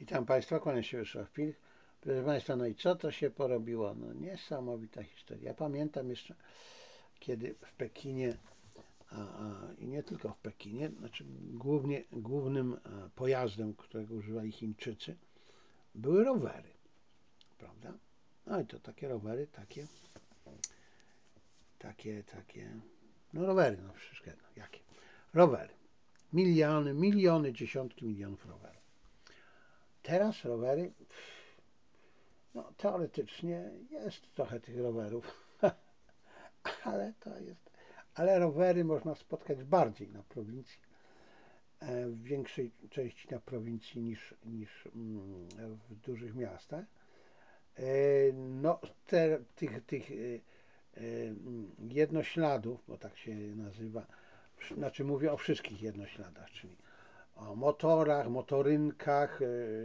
Witam Państwa, kłaniam się Wiesław Pilch. Proszę Państwa, no i co to się porobiło? No niesamowita historia. Ja pamiętam jeszcze, kiedy w Pekinie, i nie tylko w Pekinie, znaczy głównym pojazdem, którego używali Chińczycy, były rowery, prawda? No i to takie rowery, no rowery, no wszystkie, no jakie? Rowery. Miliony, dziesiątki milionów rowerów. Teraz rowery, no teoretycznie jest trochę tych rowerów, ale rowery można spotkać bardziej na prowincji, w większej części na prowincji niż w dużych miastach. No, tych jednośladów, bo tak się nazywa, znaczy mówię o wszystkich jednośladach, czyli o motorach, motorynkach,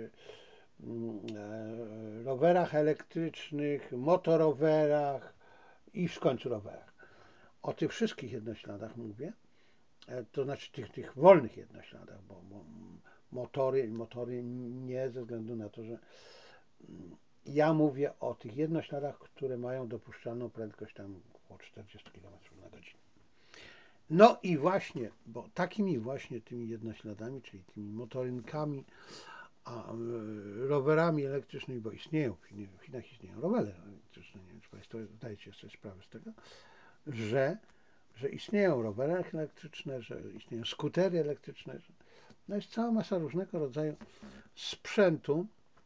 rowerach elektrycznych, motorowerach i w końcu rowerach. O tych wszystkich jednośladach mówię, to znaczy tych wolnych jednośladach, bo motory nie, ze względu na to, że ja mówię o tych jednośladach, które mają dopuszczalną prędkość tam około 40 km na godzinę. No i właśnie, bo takimi właśnie tymi jednośladami, czyli tymi motorynkami, rowerami elektrycznymi, bo istnieją, w Chinach istnieją rowery elektryczne, nie wiem, czy Państwo zdajecie sobie sprawę z tego, że istnieją rowery elektryczne, że istnieją skutery elektryczne, no jest cała masa różnego rodzaju sprzętu.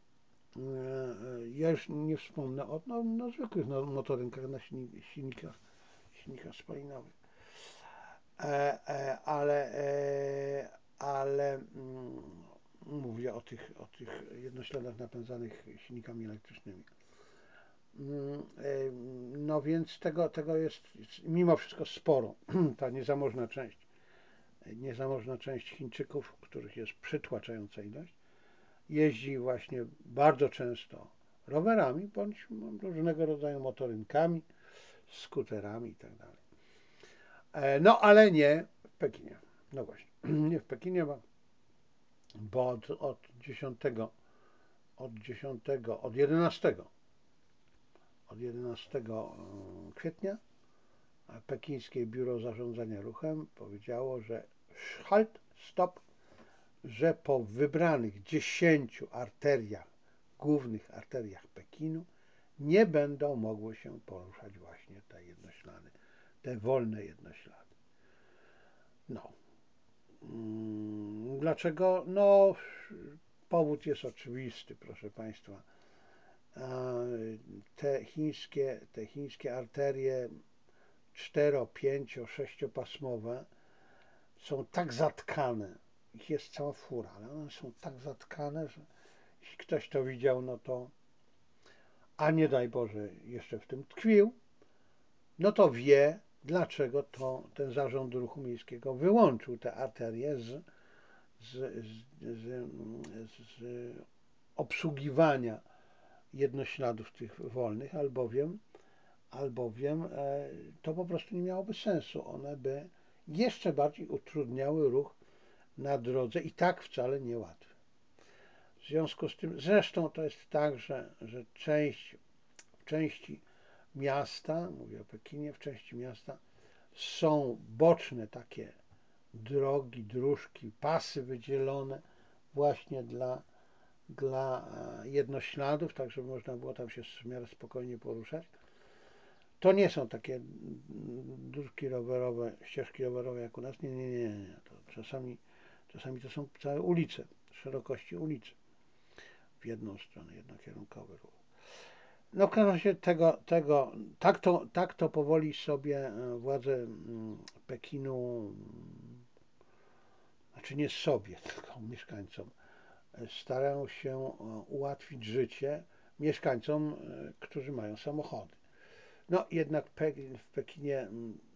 Ja już nie wspomnę o zwykłych motorynkach na silnikach spalinowych, ale mówię o tych jednośladach napędzanych silnikami elektrycznymi. No więc tego jest mimo wszystko sporo. Ta niezamożna część Chińczyków, których jest przytłaczająca ilość, jeździ właśnie bardzo często rowerami bądź różnego rodzaju motorynkami, skuterami itd. No ale nie w Pekinie. No właśnie, nie w Pekinie, bo od 11 kwietnia Pekińskie Biuro Zarządzania Ruchem powiedziało, że halt, stop, że po wybranych 10 arteriach, głównych arteriach Pekinu, nie będą mogły się poruszać właśnie te jednoślady, te wolne jednoślady. No. Dlaczego? No, powód jest oczywisty, proszę Państwa. Te chińskie arterie 4-, 5-, 6-pasmowe są tak zatkane, ich jest cała fura, ale one są tak zatkane, że jeśli ktoś to widział, no to, a nie daj Boże, jeszcze w tym tkwił, no to wie, dlaczego ten Zarząd Ruchu Miejskiego wyłączył te arterie z obsługiwania jednośladów tych wolnych, albowiem to po prostu nie miałoby sensu. One by jeszcze bardziej utrudniały ruch na drodze i tak wcale niełatwy. W związku z tym, zresztą to jest tak, że w części miasta, mówię o Pekinie, w części miasta są boczne takie drogi, dróżki, pasy wydzielone właśnie dla jednośladów, tak żeby można było tam się w miarę spokojnie poruszać. To nie są takie dróżki rowerowe, ścieżki rowerowe jak u nas. Nie. To czasami to są całe ulice, szerokości ulicy w jedną stronę, jednokierunkowy ruch. No w każdym razie tak to powoli sobie władze Pekinu, znaczy nie sobie, tylko mieszkańcom, starają się ułatwić życie mieszkańcom, którzy mają samochody. No jednak w Pekinie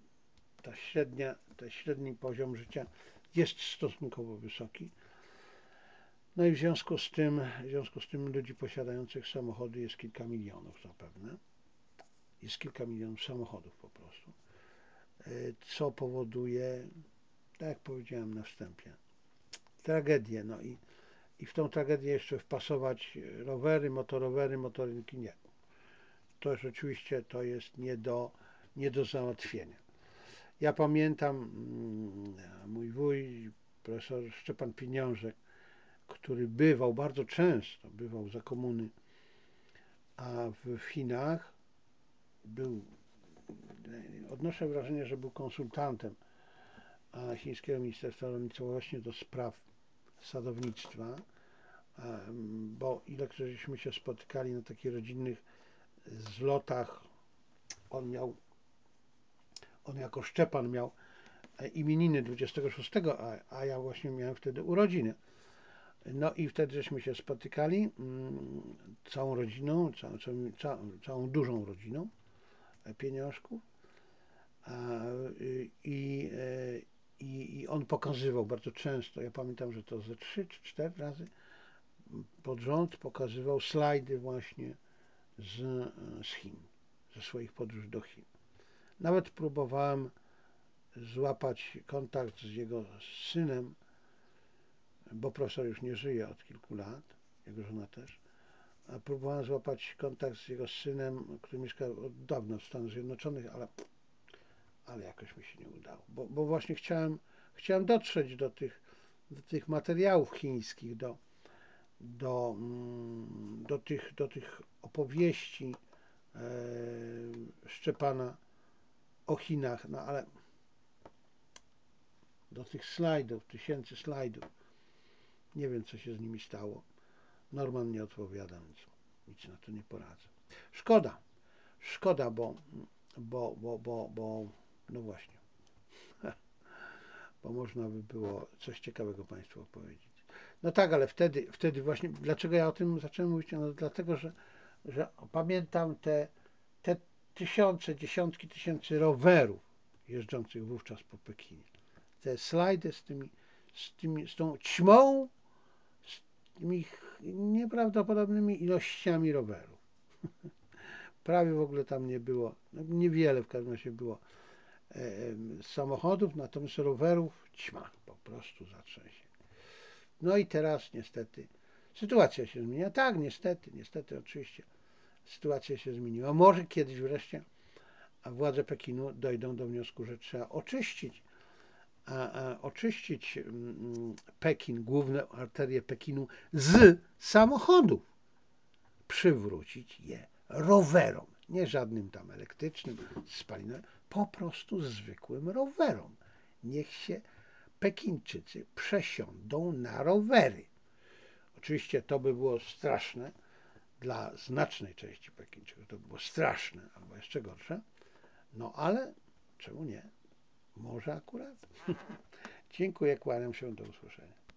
średni poziom życia jest stosunkowo wysoki. No i w związku z tym ludzi posiadających samochody jest kilka milionów zapewne. Jest kilka milionów samochodów po prostu. Co powoduje, tak jak powiedziałem na wstępie, tragedię. No i i w tą tragedię jeszcze wpasować rowery, motorowery, motorynki, nie. To rzeczywiście to jest nie do załatwienia. Ja pamiętam mój wuj, profesor Szczepan Pieniążek, który bywał bardzo często, bywał za komuny, a w Chinach był, odnoszę wrażenie, że był konsultantem chińskiego Ministerstwa Rolnictwa właśnie do spraw sadownictwa, bo ilekroć żeśmy się spotykali na takich rodzinnych zlotach, on jako Szczepan miał imieniny 26, a ja właśnie miałem wtedy urodziny. No i wtedy żeśmy się spotykali całą rodziną, całą dużą rodziną pieniążków i on pokazywał bardzo często, ja pamiętam, że to ze 3 czy 4 razy pod rząd pokazywał slajdy właśnie z Chin, ze swoich podróży do Chin. Nawet próbowałem złapać kontakt z jego synem, bo profesor już nie żyje od kilku lat, jego żona też. A próbowałem złapać kontakt z jego synem, który mieszka od dawna w Stanach Zjednoczonych, ale jakoś mi się nie udało, bo właśnie chciałem dotrzeć do tych materiałów chińskich, do tych opowieści Szczepana o Chinach, no ale do tych slajdów, tysięcy slajdów, nie wiem, co się z nimi stało. Norman nie odpowiada, więc nic na to nie poradzę. Szkoda, bo no właśnie, bo można by było coś ciekawego Państwu opowiedzieć. No tak, ale wtedy właśnie, dlaczego ja o tym zacząłem mówić? No dlatego, że pamiętam te tysiące, dziesiątki tysięcy rowerów jeżdżących wówczas po Pekinie. Te slajdy z tą ćmą, z tymi nieprawdopodobnymi ilościami rowerów. Prawie w ogóle tam nie było, no niewiele w każdym razie było samochodów, natomiast rowerów ćma, po prostu zatrzęsień. No i teraz niestety sytuacja się zmienia. Tak, niestety oczywiście sytuacja się zmieniła. Może kiedyś wreszcie władze Pekinu dojdą do wniosku, że trzeba oczyścić Pekin, główne arterie Pekinu z samochodów, przywrócić je rowerom, nie żadnym tam elektrycznym, spalinowym, po prostu zwykłym rowerom. Niech się Pekińczycy przesiądą na rowery. Oczywiście to by było straszne dla znacznej części Pekińczyków, to by było straszne albo jeszcze gorsze, no ale czemu nie? Może akurat. Dziękuję, kłaniam się, do usłyszenia.